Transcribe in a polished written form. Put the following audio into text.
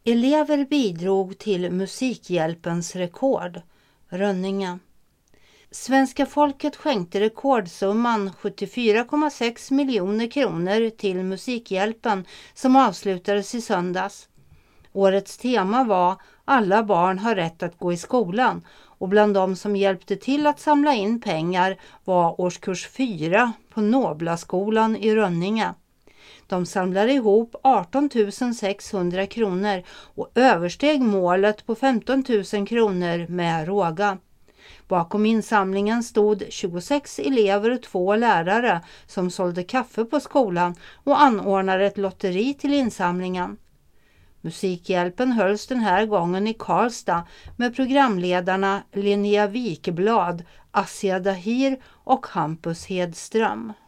Elever bidrog till Musikhjälpens rekord. Rönninge. Svenska folket skänkte rekordsumman 74,6 miljoner kronor till Musikhjälpen som avslutades i söndags. Årets tema var Alla barn har rätt att gå i skolan, och bland de som hjälpte till att samla in pengar var årskurs 4 på Noblaskolan i Rönninge. De samlade ihop 18 600 kronor och översteg målet på 15 000 kronor med råga. Bakom insamlingen stod 26 elever och 2 lärare som sålde kaffe på skolan och anordnade ett lotteri till insamlingen. Musikhjälpen hölls den här gången i Karlstad med programledarna Linnea Wikeblad, Assia Dahir och Hampus Hedström.